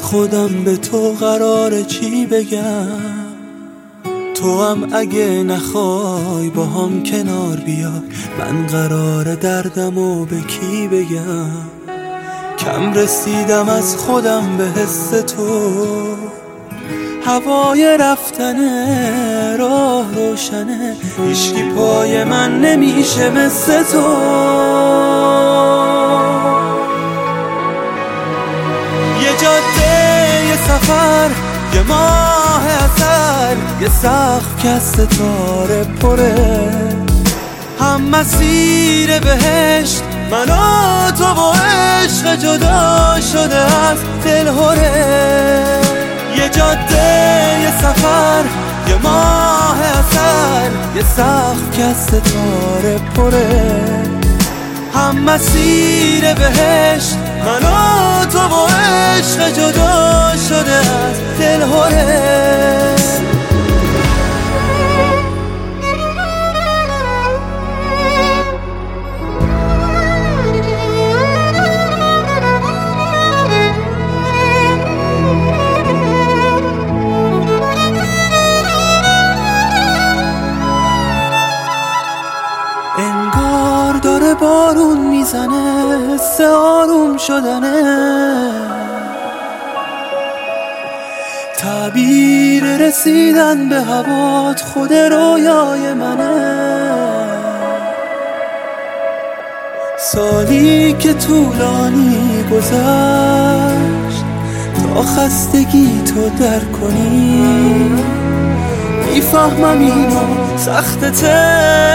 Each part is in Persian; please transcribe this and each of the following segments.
خودم به تو قراره چی بگم؟ تو هم اگه نخوای با هم کنار بیا، من قراره دردمو به کی بگم؟ کم رسیدم از خودم به حس تو، هوای رفتنه راه روشنه، هیچکی پای من نمیشه مثل تو. یه جاده، یه سفر، یه ماه عسل، یه سقف که از ستاره پره، هم مسیر بهشت من و تو و عشق جدا شده از دلهره. یه جاده، یه سفر، یه ماه عسل، یه سقف که از ستاره پره، هم مسیر بهشت من و تو و عشق جدا شده از دلهره. انگار داره بارون میزنه، حس آروم شدنه، تعبیر رسیدن به هوات خود رویای منه. سالی که طولانی گذشت تا خستگی تو در کنی، میفهمم اینو سختته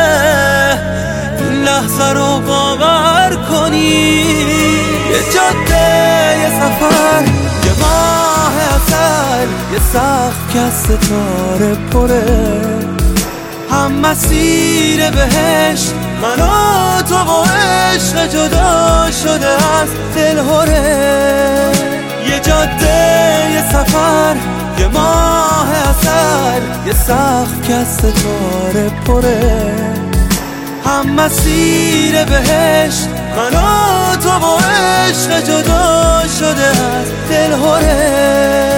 این لحظه رو باور کنی. یه جاده، یه سفر، یه ماه عسل، یه سقف که از ستاره پره، هم مسیر بهشت من و تو و عشق جدا شده از دلهره. یه جاده، یه سفر، یه ماه عسل، یه سقف که از ستاره پره، هم مسیر بهشت من و تو و عشق جدا شده از دلهره.